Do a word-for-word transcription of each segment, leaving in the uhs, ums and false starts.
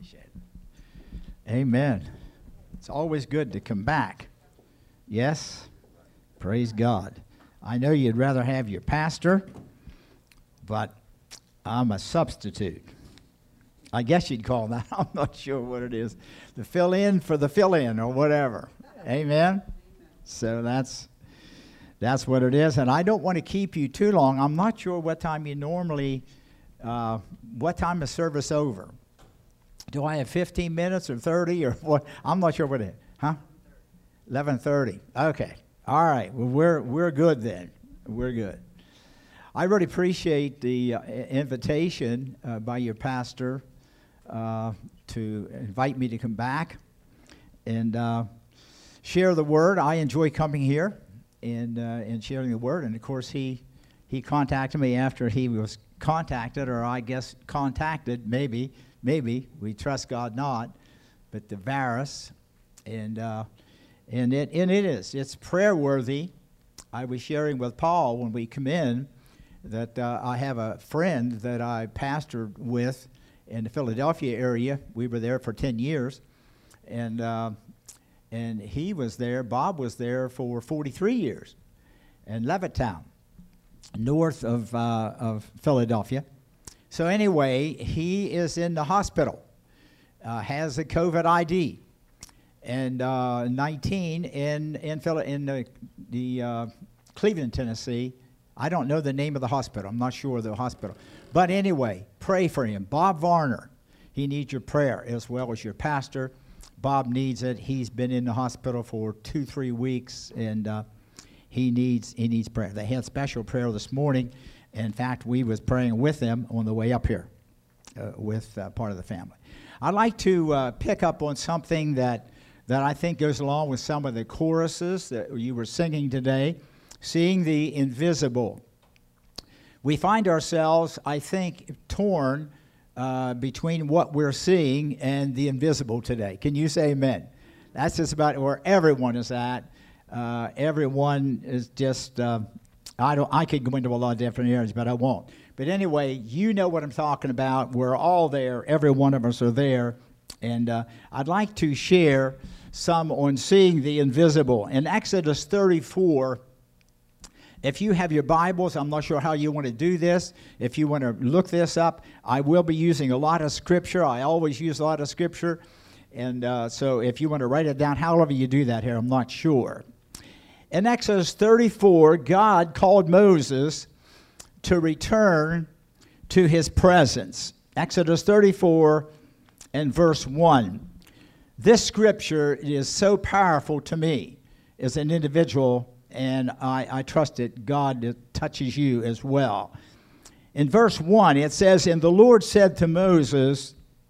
Appreciate it. Amen. It's always good to come back. Yes? Praise God. I know you'd rather have your pastor, but I'm a substitute. I guess you'd call that. I'm not sure what it is. The fill-in for the fill-in or whatever. Amen? So that's that's what it is. And I don't want to keep you too long. I'm not sure what time you normally, uh, what time is service over? Do I have fifteen minutes or thirty or what? I'm not sure what it is. Huh? eleven thirty. Okay. All right. Well, we're, we're good then. We're good. I really appreciate the uh, invitation uh, by your pastor uh, to invite me to come back and uh, share the word. I enjoy coming here and uh, and sharing the word. And of course, he he contacted me after he was contacted, or I guess contacted. Maybe, maybe we trust God not, but the virus, and uh, and it and it is it's prayer worthy. I was sharing with Paul when we come in that uh, I have a friend that I pastored with in the Philadelphia area. We were there for ten years, and uh, and he was there, Bob was there for forty-three years in Levittown, north of, uh, of Philadelphia. So anyway, he is in the hospital, uh, has a COVID I D, and uh, nineteen in, in, Phila- in the, the uh, Cleveland, Tennessee. I don't know the name of the hospital. I'm not sure of the hospital. But anyway, pray for him. Bob Varner, he needs your prayer as well as your pastor. Bob needs it. He's been in the hospital for two, three weeks, and uh, he needs he needs prayer. They had special prayer this morning. In fact, we was praying with them on the way up here uh, with uh, part of the family. I'd like to uh, pick up on something that, that I think goes along with some of the choruses that you were singing today. Seeing the invisible. We find ourselves, I think, torn uh, between what we're seeing and the invisible today. Can you say amen? That's just about where everyone is at. Uh, everyone is just, uh, I don't. I could go into a lot of different areas, but I won't. But anyway, you know what I'm talking about. We're all there. Every one of us are there. And uh, I'd like to share some on seeing the invisible. In Exodus thirty-four, if you have your Bibles, I'm not sure how you want to do this. If you want to look this up, I will be using a lot of Scripture. I always use a lot of Scripture. And uh, so if you want to write it down, however you do that here, I'm not sure. In Exodus thirty-four, God called Moses to return to his presence. Exodus thirty-four and verse one. This Scripture is so powerful to me as an individual, and I, I trust that God touches you as well. In verse one, it says, "And the Lord said to Moses,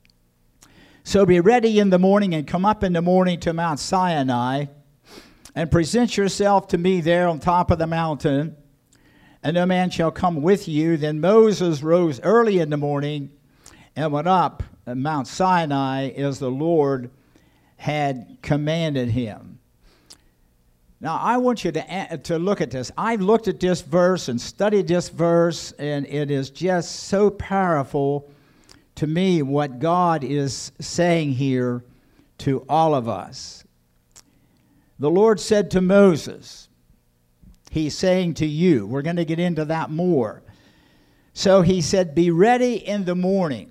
so be ready in the morning and come up in the morning to Mount Sinai and present yourself to me there on top of the mountain, and no man shall come with you." Then Moses rose early in the morning and went up Mount Sinai as the Lord had commanded him. Now, I want you to, to look at this. I've looked at this verse and studied this verse, and it is just so powerful to me what God is saying here to all of us. The Lord said to Moses, he's saying to you, we're going to get into that more. So he said, be ready in the morning.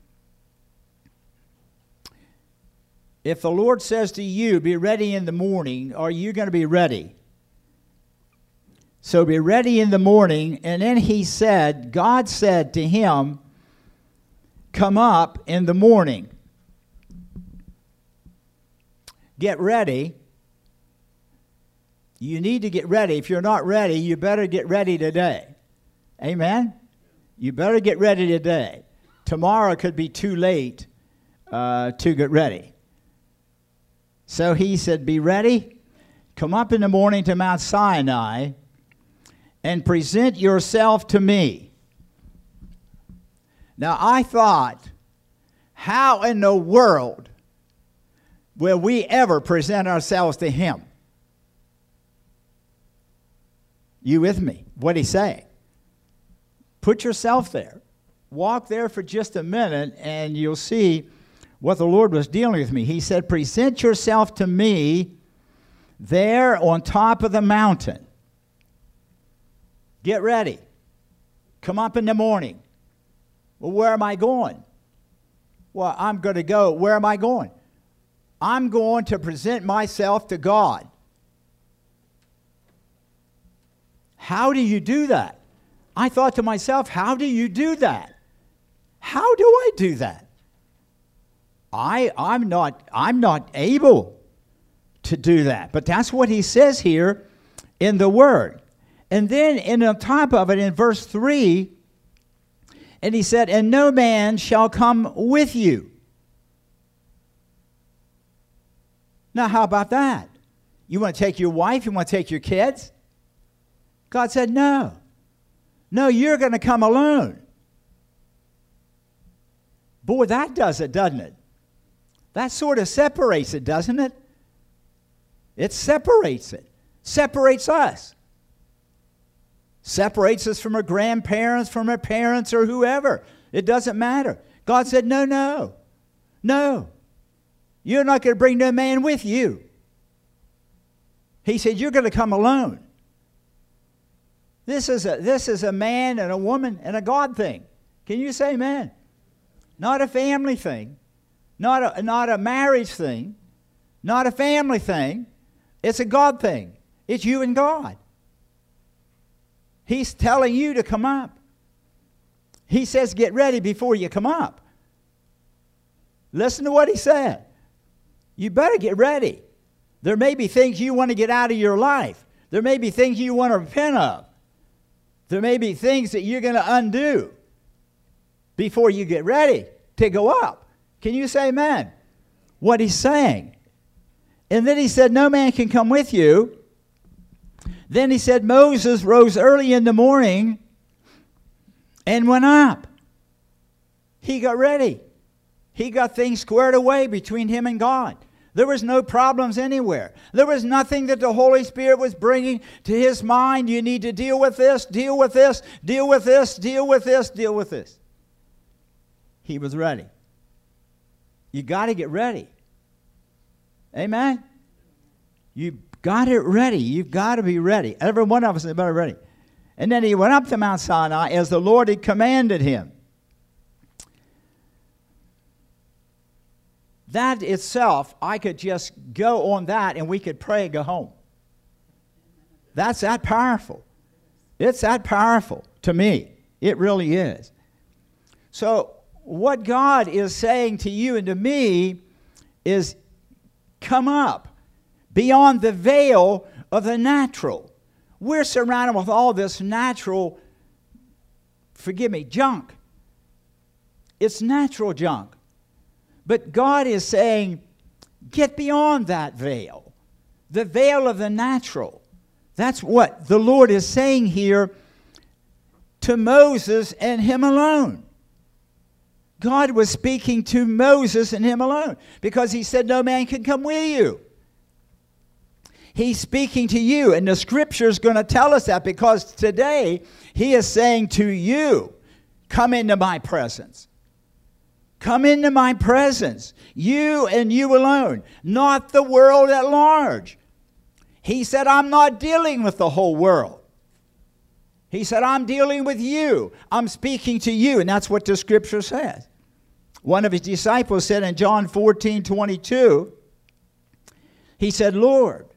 If the Lord says to you, be ready in the morning, are you going to be ready? So be ready in the morning. And then he said, God said to him, come up in the morning. Get ready. You need to get ready. If you're not ready, you better get ready today. Amen? You better get ready today. Tomorrow could be too late uh, to get ready. So he said, be ready, come up in the morning to Mount Sinai, and present yourself to me. Now, I thought, how in the world will we ever present ourselves to him? You with me? What'd he say? Put yourself there. Walk there for just a minute, and you'll see what the Lord was dealing with me. He said, present yourself to me there on top of the mountain. Get ready. Come up in the morning. Well, where am I going? Well, I'm going to go. Where am I going? I'm going to present myself to God. How do you do that? I thought to myself, how do you do that? How do I do that? I, I'm not, I'm not able to do that. But that's what he says here in the Word. And then in on top of it, in verse three, and he said, and no man shall come with you. Now, how about that? You want to take your wife? You want to take your kids? God said, no. No, you're going to come alone. Boy, that does it, doesn't it? That sort of separates it, doesn't it? It separates it. Separates us. Separates us from our grandparents, from our parents, or whoever. It doesn't matter. God said, no, no. No. You're not going to bring no man with you. He said, you're going to come alone. This is a, this is a man and a woman and a God thing. Can you say amen? Not a family thing. Not a, not a marriage thing. Not a family thing. It's a God thing. It's you and God. He's telling you to come up. He says, get ready before you come up. Listen to what he said. You better get ready. There may be things you want to get out of your life. There may be things you want to repent of. There may be things that you're going to undo before you get ready to go up. Can you say amen? What he's saying. And then he said, no man can come with you. Then he said, Moses rose early in the morning and went up. He got ready. He got things squared away between him and God. There was no problems anywhere. There was nothing that the Holy Spirit was bringing to his mind. You need to deal with this, deal with this, deal with this, deal with this, deal with this. He was ready. You got to get ready. Amen? You got it ready. You've got to be ready. Every one of us is better ready. And then he went up to Mount Sinai as the Lord had commanded him. That itself, I could just go on that and we could pray and go home. That's that powerful. It's that powerful to me. It really is. So what God is saying to you and to me is come up beyond the veil of the natural. We're surrounded with all this natural, forgive me, junk. It's natural junk. But God is saying, get beyond that veil. The veil of the natural. That's what the Lord is saying here to Moses and him alone. God was speaking to Moses and him alone because he said, no man can come with you. He's speaking to you, and the Scripture is going to tell us that because today he is saying to you, come into my presence. Come into my presence. You and you alone, not the world at large. He said, I'm not dealing with the whole world. He said, I'm dealing with you. I'm speaking to you, and that's what the Scripture says. One of his disciples said in John fourteen twenty-two, he said, Lord,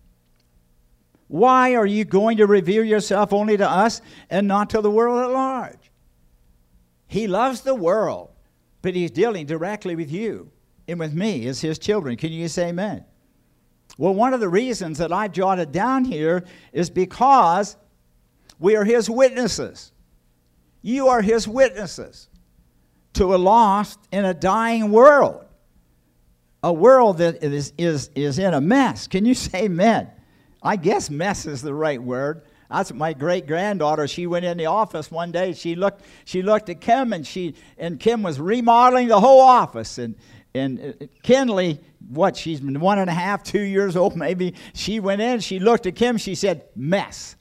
why are you going to reveal yourself only to us and not to the world at large? He loves the world, but he's dealing directly with you and with me as his children. Can you say amen? Well, one of the reasons that I've jotted down here is because we are his witnesses. You are his witnesses to a lost and a dying world. A world that is, is, is in a mess. Can you say amen? I guess mess is the right word. That's my great-granddaughter. She went in the office one day. She looked She looked at Kim, and she and Kim was remodeling the whole office. And, and Kinley, what, she's been one and a half, two years old maybe. She went in, she looked at Kim, she said, mess.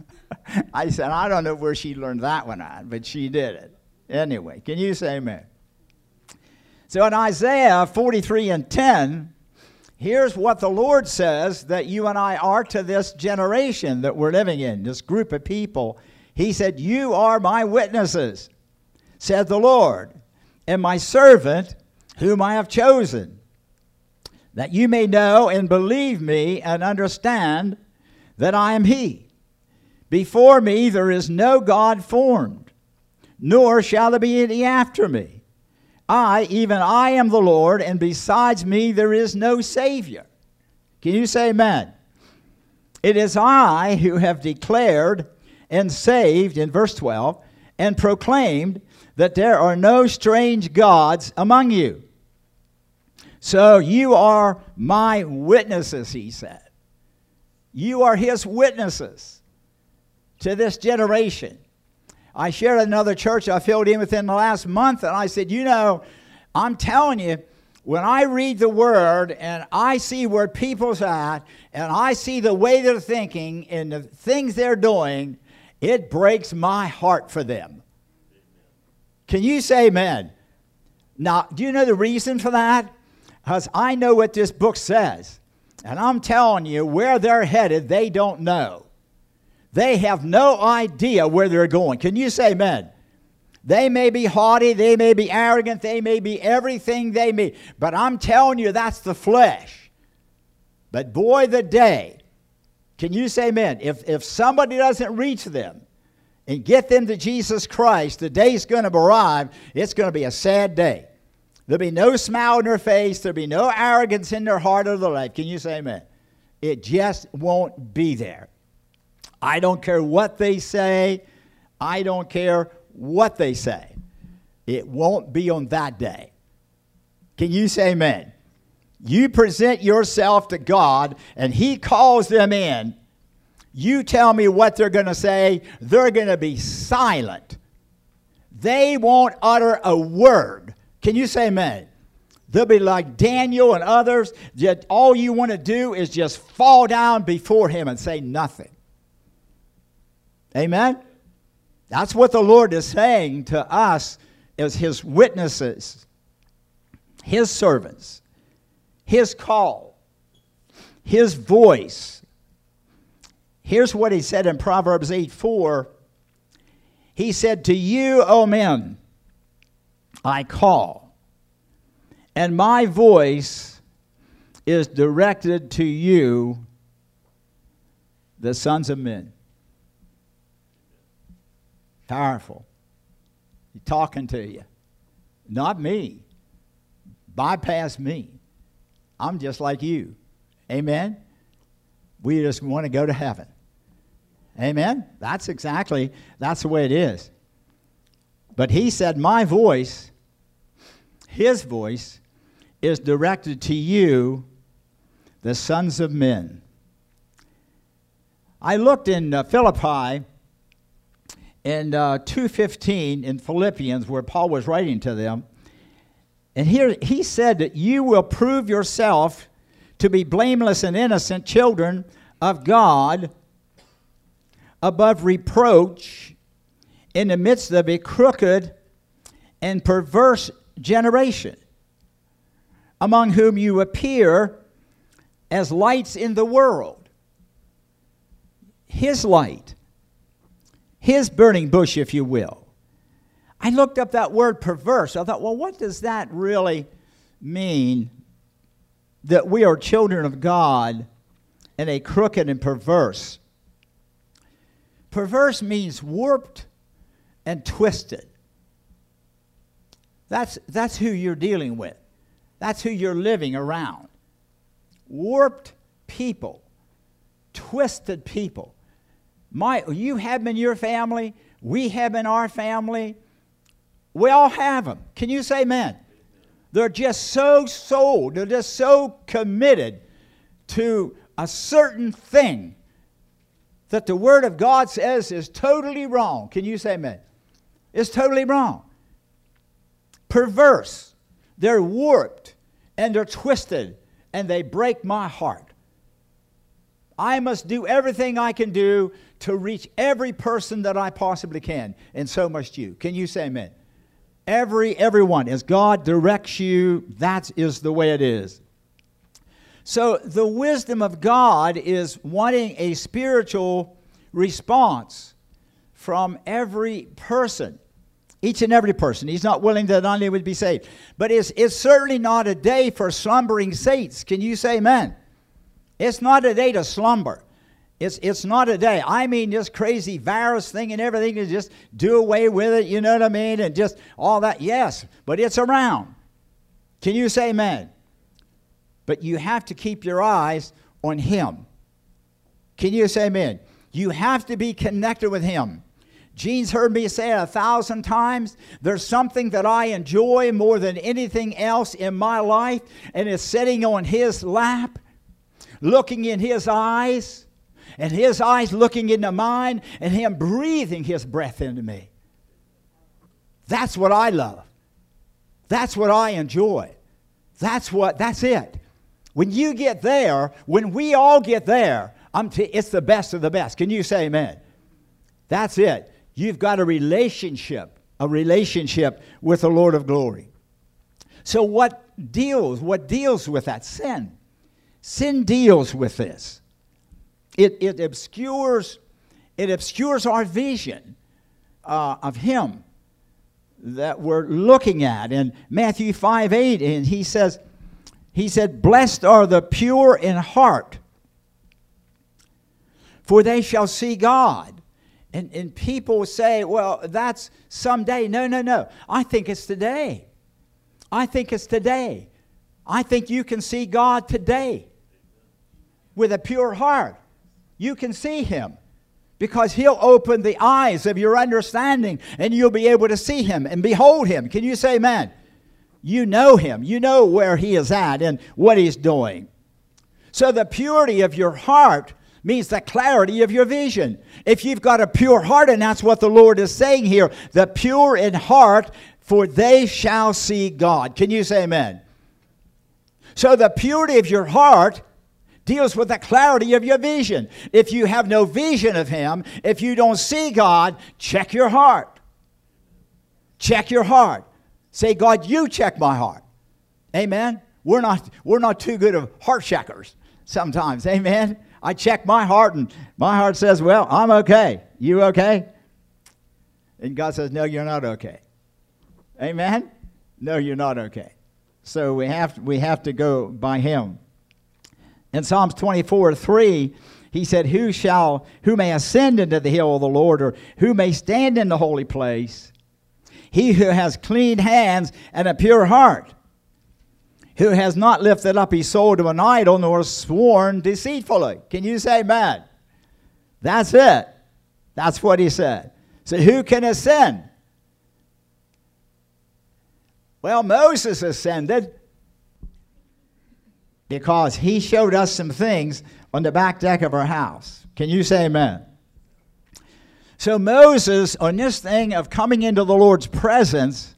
I said, I don't know where she learned that one on, but she did it. Anyway, can you say amen? So in Isaiah forty-three and ten, here's what the Lord says that you and I are to this generation that we're living in, this group of people. He said, you are my witnesses, said the Lord, and my servant whom I have chosen, that you may know and believe me and understand that I am he. Before me there is no God formed, nor shall there be any after me. I, even I am the Lord, and besides me there is no Savior. Can you say amen? It is I who have declared and saved, in verse twelve, and proclaimed that there are no strange gods among you. So you are my witnesses, he said. You are his witnesses to this generation. I shared another church I filled in within the last month, and I said, you know, I'm telling you, when I read the Word and I see where people's at, and I see the way they're thinking and the things they're doing, it breaks my heart for them. Can you say amen? Now, do you know the reason for that? Because I know what this book says, and I'm telling you, where they're headed, they don't know. They have no idea where they're going. Can you say amen? They may be haughty, they may be arrogant, they may be everything they may. But I'm telling you, that's the flesh. But boy, the day, can you say amen? If, if somebody doesn't reach them and get them to Jesus Christ, the day's going to arrive, it's going to be a sad day. There'll be no smile on their face, there'll be no arrogance in their heart or their life. Can you say amen? It just won't be there. I don't care what they say. I don't care what they say. It won't be on that day. Can you say amen? You present yourself to God, and he calls them in. You tell me what they're going to say. They're going to be silent. They won't utter a word. Can you say amen? They'll be like Daniel and others. Just all you want to do is just fall down before him and say nothing. Amen? That's what the Lord is saying to us as his witnesses, his servants, his call, his voice. Here's what he said in Proverbs eight four. He said, to you, O men, I call, and my voice is directed to you, the sons of men. Powerful. He's talking to you. Not me. Bypass me. I'm just like you. Amen? We just want to go to heaven. Amen? That's exactly, that's the way it is. But he said, my voice, his voice, is directed to you, the sons of men. I looked in uh, Philippi, in uh, two fifteen in Philippians, where Paul was writing to them. And here he said that you will prove yourself to be blameless and innocent children of God, above reproach, in the midst of a crooked and perverse generation, among whom you appear as lights in the world. His light. His burning bush, if you will. I looked up that word perverse. I thought, well, what does that really mean? That we are children of God and a crooked and perverse. Perverse means warped and twisted. That's, that's who you're dealing with. That's who you're living around. Warped people. Twisted people. My, you have them in your family. We have in our family. We all have them. Can you say amen? They're just so sold. They're just so committed to a certain thing that the Word of God says is totally wrong. Can you say amen? It's totally wrong. Perverse. They're warped and they're twisted and they break my heart. I must do everything I can do to reach every person that I possibly can, and so must you. Can you say amen? Every, everyone. As God directs you, that is the way it is. So the wisdom of God is wanting a spiritual response from every person. Each and every person. He's not willing that none would be saved. But it's, it's certainly not a day for slumbering saints. Can you say amen? It's not a day to slumber. It's, it's not a day. I mean, this crazy virus thing and everything, to just do away with it, you know what I mean? And just all that. Yes, but it's around. Can you say amen? But you have to keep your eyes on Him. Can you say amen? You have to be connected with Him. Gene's heard me say it a thousand times. There's something that I enjoy more than anything else in my life, and it's sitting on His lap, looking in His eyes, and His eyes looking into mine, and Him breathing His breath into me. That's what I love. That's what I enjoy. That's what, that's it. When you get there, when we all get there, I'm t- it's the best of the best. Can you say amen? That's it. You've got a relationship, a relationship with the Lord of glory. So what deals, what deals with that? Sin. Sin deals with this. It, it obscures, it obscures our vision uh, of Him that we're looking at. In Matthew five eight, and he says, he said, "Blessed are the pure in heart, for they shall see God." And, and people say, well, that's someday. No, no, no. I think it's today. I think it's today. I think you can see God today with a pure heart. You can see Him because He'll open the eyes of your understanding and you'll be able to see Him and behold Him. Can you say amen? You know Him. You know where He is at and what He's doing. So the purity of your heart means the clarity of your vision. If you've got a pure heart, and that's what the Lord is saying here, the pure in heart, for they shall see God. Can you say amen? So the purity of your heart deals with the clarity of your vision. If you have no vision of Him, if you don't see God, check your heart. Check your heart. Say, God, you check my heart. Amen? We're not, we're not too good of heart checkers sometimes. Amen? I check my heart, and my heart says, well, I'm okay. You okay? And God says, no, you're not okay. Amen? No, you're not okay. So we have to, we have to go by Him. In Psalms twenty-four three, He said, who shall, who may ascend into the hill of the Lord, or who may stand in the holy place? He who has clean hands and a pure heart, who has not lifted up his soul to an idol, nor sworn deceitfully. Can you say amen? That's it. That's what He said. So who can ascend? Well, Moses ascended because he showed us some things on the back deck of our house. Can you say amen? So Moses, on this thing of coming into the Lord's presence,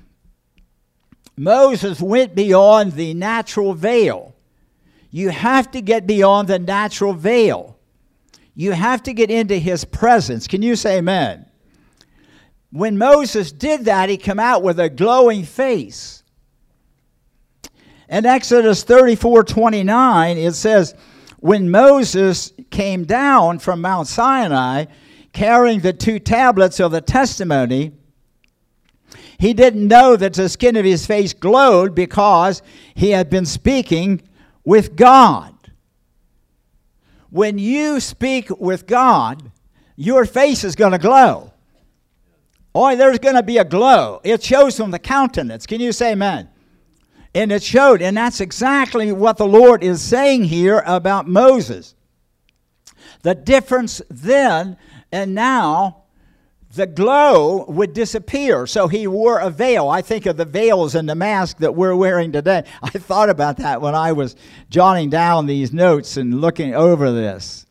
Moses went beyond the natural veil. You have to get beyond the natural veil. You have to get into His presence. Can you say amen? When Moses did that, he came out with a glowing face. In Exodus thirty-four twenty-nine, it says, when Moses came down from Mount Sinai, carrying the two tablets of the testimony, he didn't know that the skin of his face glowed because he had been speaking with God. When you speak with God, your face is going to glow. Oh, there's going to be a glow. It shows from the countenance. Can you say amen? And it showed, and that's exactly what the Lord is saying here about Moses. The difference then and now, the glow would disappear. So he wore a veil. I think of the veils and the mask that we're wearing today. I thought about that when I was jotting down these notes and looking over this.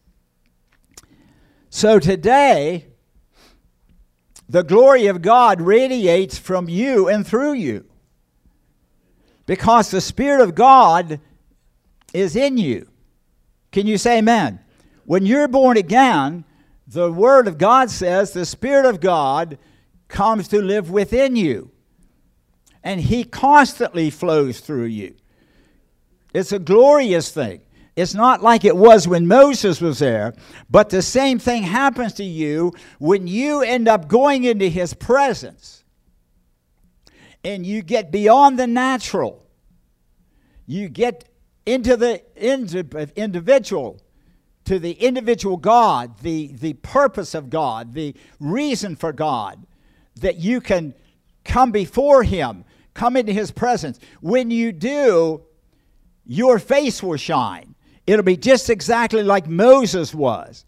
So today, the glory of God radiates from you and through you, because the Spirit of God is in you. Can you say amen? When you're born again, the Word of God says the Spirit of God comes to live within you. and he constantly flows through you. It's a glorious thing. It's not like it was when Moses was there, but the same thing happens to you when you end up going into his presence and you get beyond the natural. You get into the individual, to the individual God, the, the purpose of God, the reason for God, that you can come before him, come into his presence. When you do, your face will shine. It'll be just exactly like Moses was.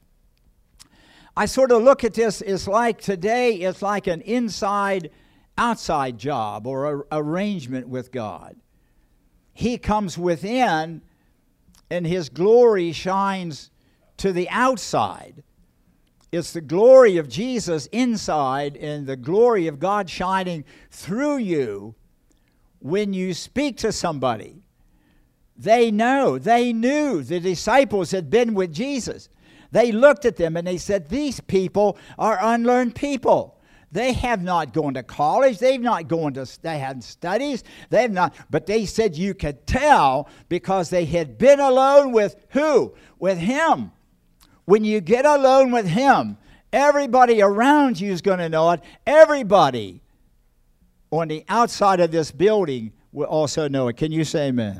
I sort of look at this, it's like today, it's like an inside-outside job or a arrangement with God. He comes within, and his glory shines to the outside. It's the glory of Jesus inside and the glory of God shining through you when you speak to somebody. They know, they knew the disciples had been with Jesus. They looked at them and they said, these people are unlearned people. They have not gone to college. They've not gone to, they hadn't studies. They've not, but they said you could tell because they had been alone with who? With him. When you get alone with him, everybody around you is going to know it. Everybody on the outside of this building will also know it. Can you say amen?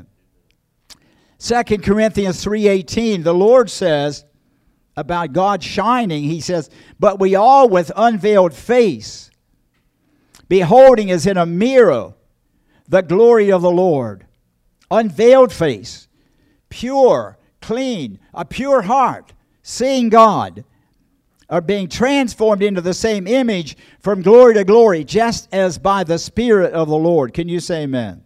Second Corinthians three eighteen, the Lord says about God shining, he says, but we all with unveiled face, beholding as in a mirror the glory of the Lord. Unveiled face, pure, clean, a pure heart, seeing God, are being transformed into the same image from glory to glory, just as by the Spirit of the Lord. Can you say amen?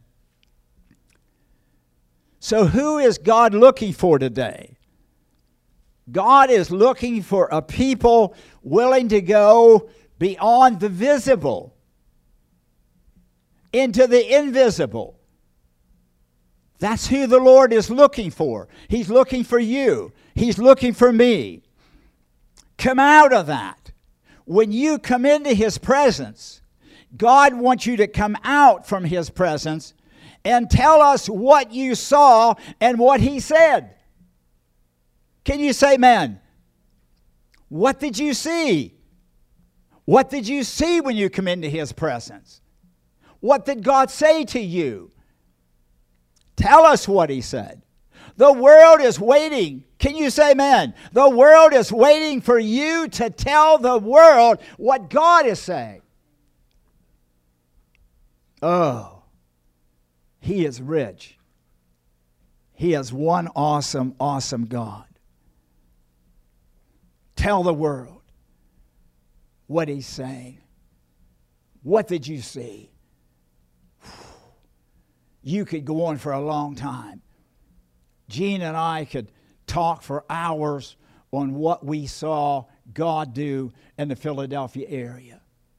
So who is God looking for today? God is looking for a people willing to go beyond the visible into the invisible. That's who the Lord is looking for. He's looking for you. He's looking for me. Come out of that. When you come into his presence, God wants you to come out from his presence and tell us what you saw and what he said. Can you say amen? What did you see? What did you see when you come into his presence? What did God say to you? Tell us what he said. The world is waiting. Can you say amen? The world is waiting for you to tell the world what God is saying. Oh. He is rich. He is one awesome, awesome God. Tell the world what he's saying. What did you see? You could go on for a long time. Gene and I could talk for hours on what we saw God do in the Philadelphia area.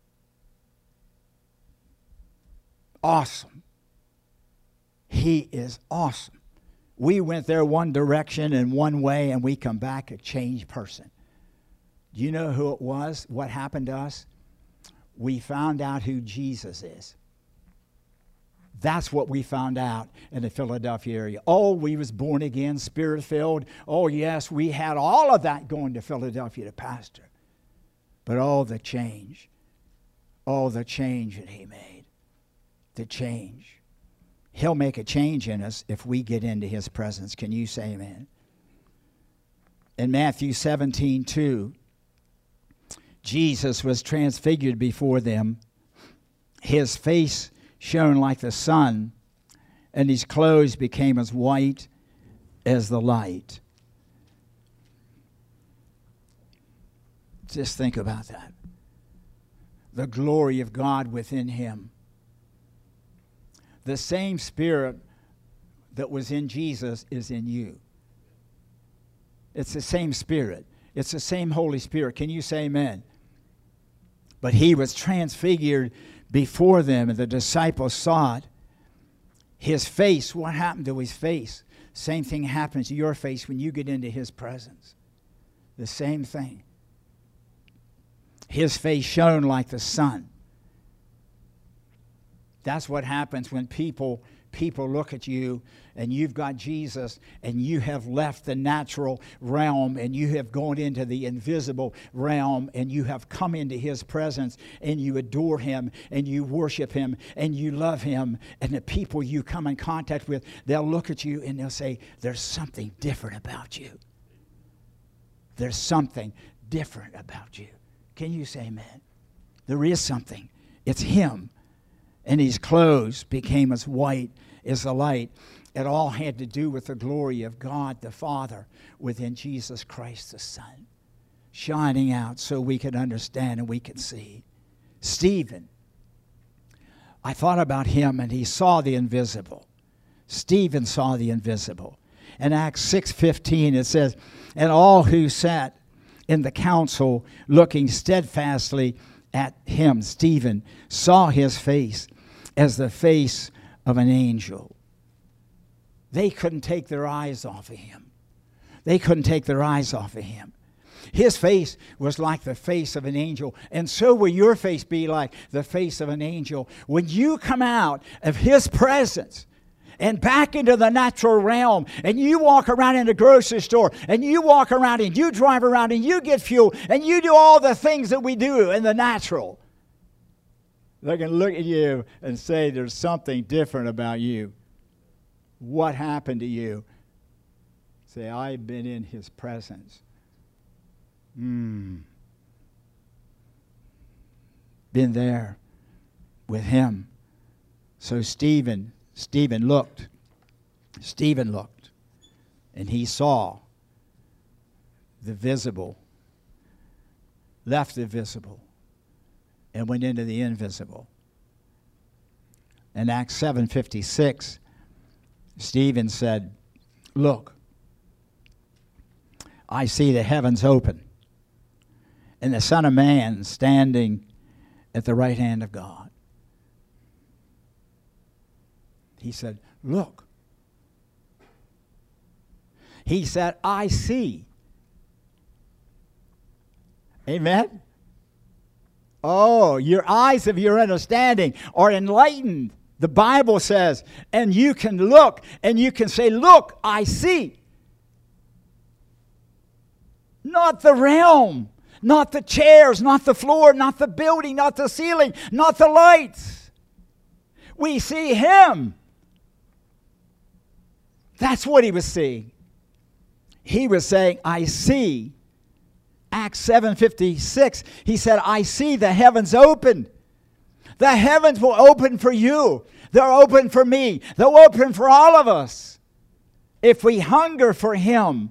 Awesome. He is awesome. We went there one direction and one way, and we come back a changed person. Do you know who it was? What happened to us? We found out who Jesus is. That's what we found out in the Philadelphia area. Oh, we was born again, Spirit-filled. Oh, yes, we had all of that going to Philadelphia to pastor. But oh, the change. Oh, the change that he made. The change. He'll make a change in us if we get into his presence. Can you say amen? In Matthew seventeen two, Jesus was transfigured before them. His face shone like the sun, and his clothes became as white as the light. Just think about that. The glory of God within him. The same Spirit that was in Jesus is in you. It's the same Spirit. It's the same Holy Spirit. Can you say amen? But he was transfigured before them, and the disciples saw it. His face, what happened to his face? Same thing happens to your face when you get into his presence. The same thing. His face shone like the sun. That's what happens when people people look at you and you've got Jesus and you have left the natural realm and you have gone into the invisible realm and you have come into his presence and you adore him and you worship him and you love him. And the people you come in contact with, they'll look at you and they'll say, there's something different about you. There's something different about you. Can you say amen? There is something. It's him. And his clothes became as white as the light. It all had to do with the glory of God the Father within Jesus Christ the Son, shining out so we could understand and we could see. Stephen, I thought about him and he saw the invisible. Stephen saw the invisible. In Acts six fifteen it says, and all who sat in the council looking steadfastly at him, Stephen, saw his face as the face of an angel. They couldn't take their eyes off of him. They couldn't take their eyes off of him. His face was like the face of an angel, and so will your face be like the face of an angel. When you come out of his presence and back into the natural realm, and you walk around in the grocery store, and you walk around and you drive around and you get fuel, and you do all the things that we do in the natural, they're going to look at you and say, there's something different about you. What happened to you? Say, I've been in his presence. Hmm. Been there with him. So Stephen, Stephen looked. Stephen looked. And he saw the visible, left the visible, and went into the invisible. In Acts seven fifty-six, Stephen said, look, I see the heavens open, and the Son of Man standing at the right hand of God. He said, look. He said, I see. Amen? Oh, your eyes of your understanding are enlightened. The Bible says, and you can look and you can say, look, I see. Not the realm, not the chairs, not the floor, not the building, not the ceiling, not the lights. We see him. That's what he was seeing. He was saying, I see. Acts seven fifty-six, he said, I see the heavens open. The heavens will open for you. They're open for me. They're open for all of us if we hunger for him.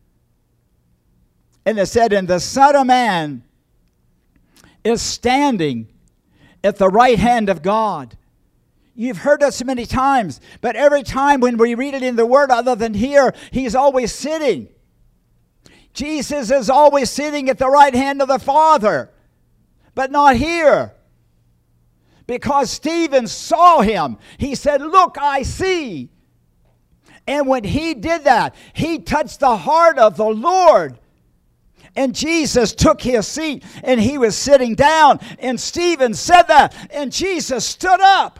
And it said, and the Son of Man is standing at the right hand of God. You've heard that so many times, but every time when we read it in the Word, other than here, he's always sitting. Jesus is always sitting at the right hand of the Father, but not here. Because Stephen saw him. He said, look, I see. And when he did that, he touched the heart of the Lord. And Jesus took his seat and he was sitting down. And Stephen said that. And Jesus stood up.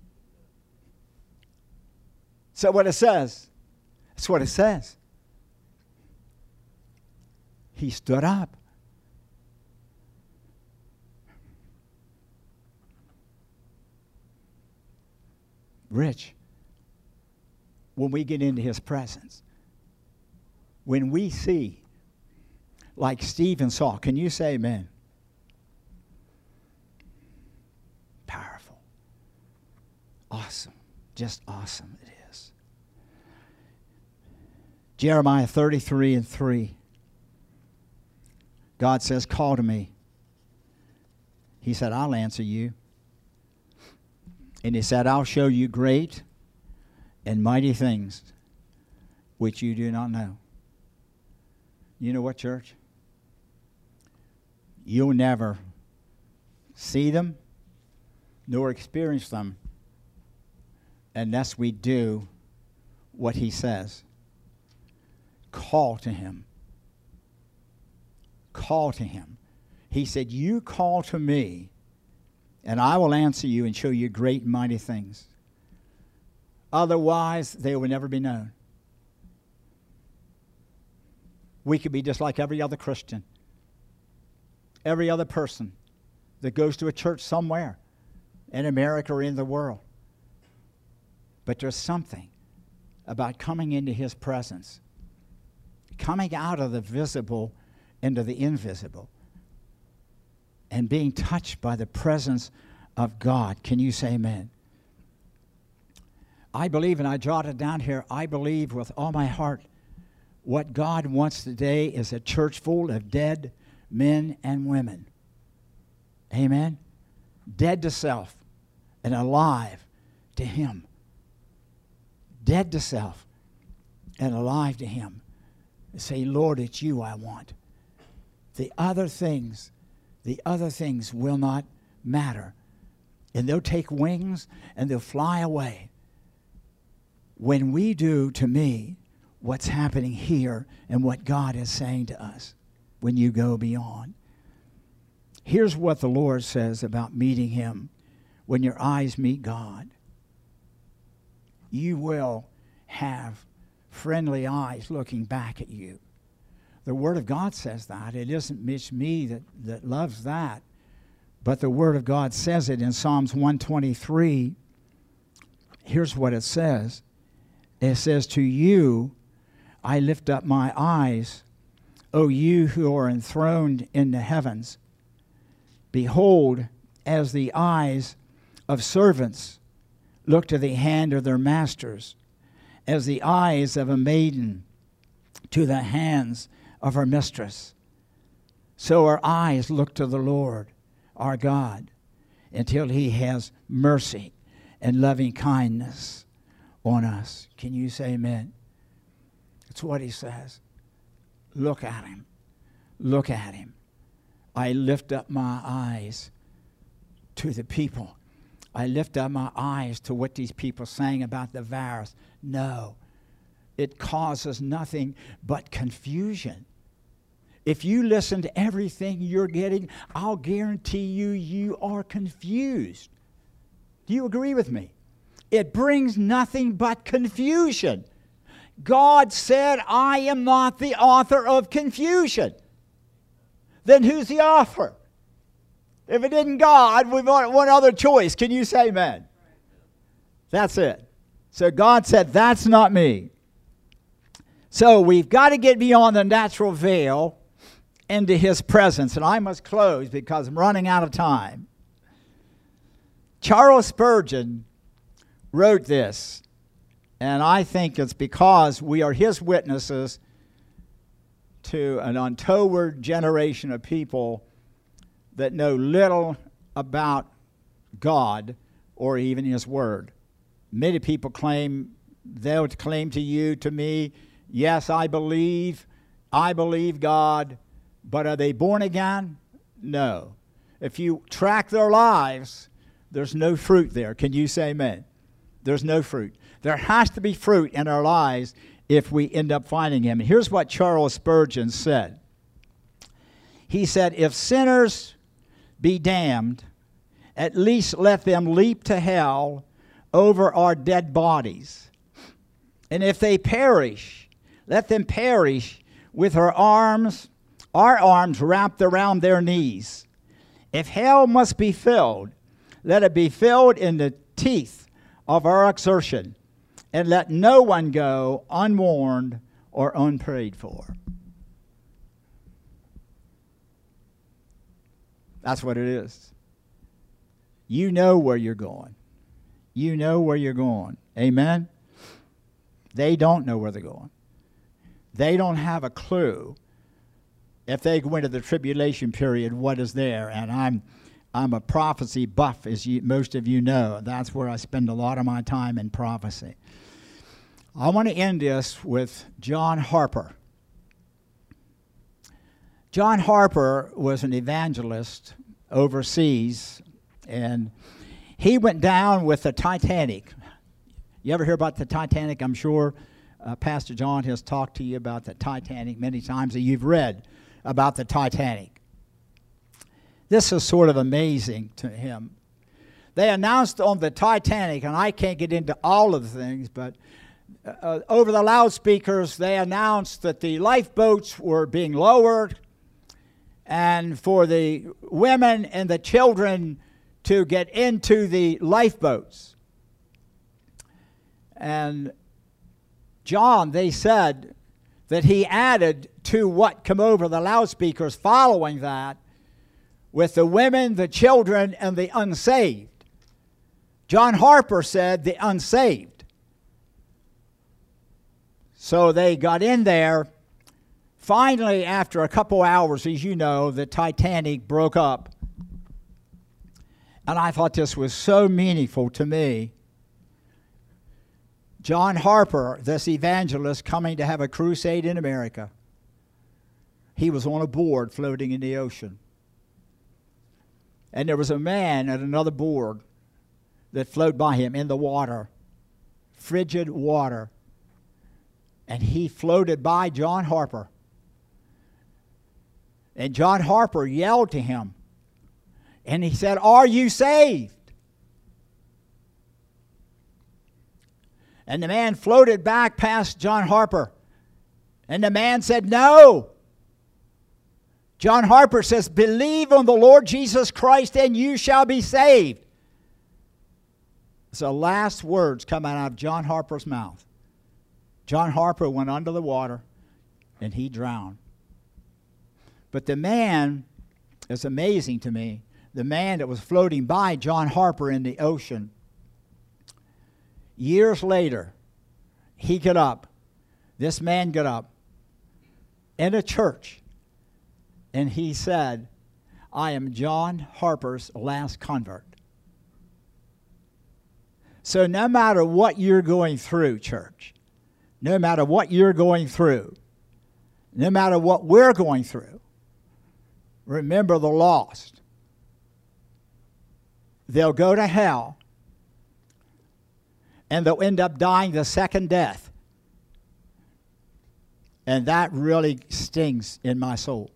Is that what it says? That's what it says. He stood up. Rich, when we get into his presence, when we see, like Stephen saw, can you say amen? Powerful. Awesome. Just awesome it is. Jeremiah thirty-three and three. God says, call to me. He said, I'll answer you. And he said, I'll show you great and mighty things which you do not know. You know what, church? You'll never see them nor experience them unless we do what he says. Call to him. Call to him. He said, you call to me and I will answer you and show you great and mighty things. Otherwise, they will never be known. We could be just like every other Christian, every other person that goes to a church somewhere in America or in the world. But there's something about coming into his presence, coming out of the visible into the invisible, and being touched by the presence of God. Can you say amen? I believe, and I jotted down here, I believe with all my heart what God wants today is a church full of dead men and women. Amen? Dead to self and alive to him. Dead to self and alive to him. Say, Lord, it's you I want. The other things, the other things will not matter. And they'll take wings and they'll fly away. When we do to me what's happening here and what God is saying to us when you go beyond. Here's what the Lord says about meeting him. When your eyes meet God, you will have friendly eyes looking back at you. The Word of God says that. It isn't just me that, that loves that, but the Word of God says it in Psalms one twenty-three. Here's what it says. It says, to you I lift up my eyes, O you who are enthroned in the heavens. Behold, as the eyes of servants look to the hand of their masters, as the eyes of a maiden to the hands of her mistress, so our eyes look to the Lord, our God, until he has mercy and loving kindness on us. Can you say amen? It's what he says. Look at him. Look at him. I lift up my eyes to the people. I lift up my eyes to what these people saying about the virus. No, it causes nothing but confusion. If you listen to everything you're getting, I'll guarantee you, you are confused. Do you agree with me? It brings nothing but confusion. God said, I am not the author of confusion. Then who's the author? If it isn't God, we've got one other choice. Can you say amen? That's it. So God said, that's not me. So we've got to get beyond the natural veil into his presence. And I must close because I'm running out of time. Charles Spurgeon wrote this, and I think it's because we are his witnesses to an untoward generation of people that know little about God or even his word. Many people claim, they'll claim to you, to me, yes, I believe, I believe God, but are they born again? No. If you track their lives, there's no fruit there. Can you say amen? There's no fruit. There has to be fruit in our lives if we end up finding him. And here's what Charles Spurgeon said. He said, if sinners be damned, at least let them leap to hell over our dead bodies. And if they perish, let them perish with our arms, our arms wrapped around their knees. If hell must be filled, let it be filled in the teeth of our exertion, and let no one go unwarned or unprayed for. That's what it is. You know where you're going. You know where you're going. Amen? They don't know where they're going. They don't have a clue if they go into the tribulation period what is there. And I'm I'm a prophecy buff, as you, most of you know. That's where I spend a lot of my time in prophecy. I want to end this with John Harper. John Harper was an evangelist overseas, and he went down with the Titanic. You ever hear about the Titanic? I'm sure uh, Pastor John has talked to you about the Titanic many times, and you've read about the Titanic. This is sort of amazing to him. they announced on the Titanic, and I can't get into all of the things, but uh, over the loudspeakers, they announced that the lifeboats were being lowered, and for the women and the children to get into the lifeboats. And John, they said that he added to what come over the loudspeakers following that with the women, the children, and the unsaved. John Harper said the unsaved. So they got in there. Finally, after a couple hours, as you know, the Titanic broke up. And I thought this was so meaningful to me. John Harper, this evangelist coming to have a crusade in America, he was on a board floating in the ocean. And there was a man at another board that floated by him in the water, frigid water. And he floated by John Harper. And John Harper yelled to him. And he said, "Are you saved?" And the man floated back past John Harper. And the man said, "No." John Harper says, "Believe on the Lord Jesus Christ and you shall be saved." It's the last words coming out of John Harper's mouth. John Harper went under the water and he drowned. But the man, it's amazing to me, the man that was floating by John Harper in the ocean, years later, he got up. This man got up in a church, and he said, "I am John Harper's last convert." So no matter what you're going through, church, no matter what you're going through, no matter what we're going through, remember the lost. They'll go to hell, and they'll end up dying the second death. And that really stings in my soul.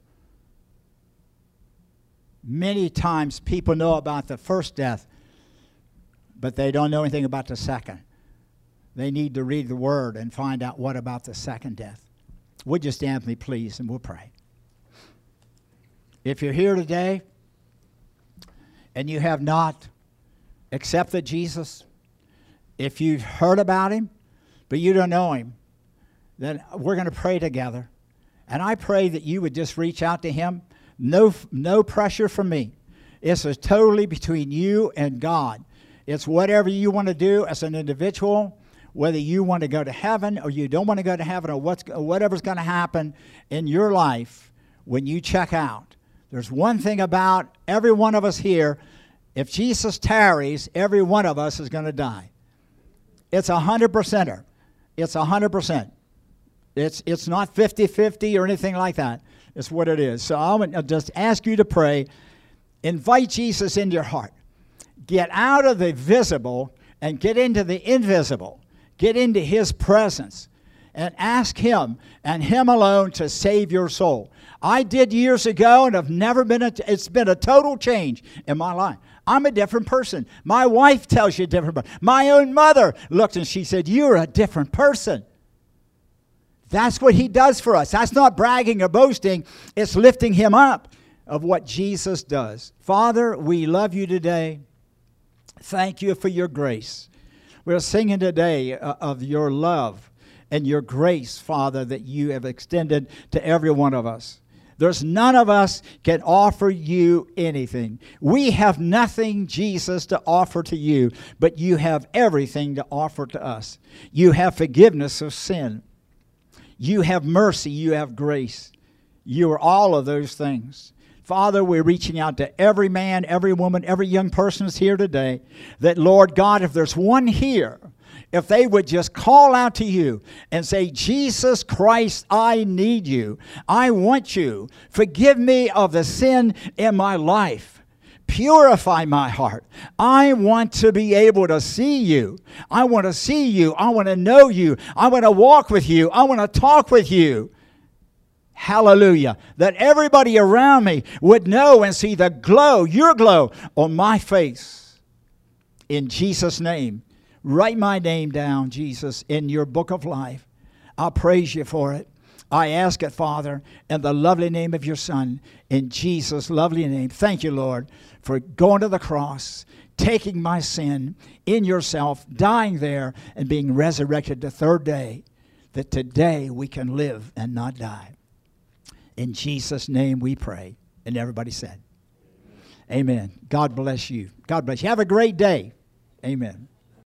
Many times people know about the first death, but they don't know anything about the second. They need to read the Word and find out what about the second death. Would you stand with me, please, and we'll pray. If you're here today and you have not accepted Jesus, if you've heard about Him, but you don't know Him, then we're going to pray together. And I pray that you would just reach out to Him. No, no pressure from me. It's a totally between you and God. It's whatever you want to do as an individual, whether you want to go to heaven or you don't want to go to heaven, or what's, whatever's going to happen in your life when you check out. There's one thing about every one of us here. If Jesus tarries, every one of us is going to die. It's a hundred percenter. It's a hundred percent. It's it's not fifty-fifty or anything like that. It's what it is. So I'll just ask you to pray. Invite Jesus into your heart. Get out of the visible and get into the invisible. Get into His presence and ask Him and Him alone to save your soul. I did years ago, and have never been a, it's been a total change in my life. I'm a different person. My wife tells you a different person. My own mother looked and she said, "You're a different person." That's what He does for us. That's not bragging or boasting. It's lifting Him up of what Jesus does. Father, we love You today. Thank You for Your grace. We're singing today uh, of Your love and Your grace, Father, that You have extended to every one of us. There's none of us can offer You anything. We have nothing, Jesus, to offer to You, but You have everything to offer to us. You have forgiveness of sin. You have mercy. You have grace. You are all of those things. Father, we're reaching out to every man, every woman, every young person that's here today, that, Lord God, if there's one here, if they would just call out to You and say, "Jesus Christ, I need You. I want You. Forgive me of the sin in my life. Purify my heart. I want to be able to see You. I want to see You. I want to know You. I want to walk with You. I want to talk with You." Hallelujah. That everybody around me would know and see the glow, Your glow, on my face. In Jesus' name, write my name down, Jesus, in your book of life. I'll praise you for it. I ask it, Father, in the lovely name of your Son, in Jesus' lovely name. Thank you, Lord, for going to the cross, taking my sin in yourself, dying there, and being resurrected the third day, that today we can live and not die. In Jesus' name we pray. And everybody said, amen. God bless you. God bless you. Have a great day. Amen.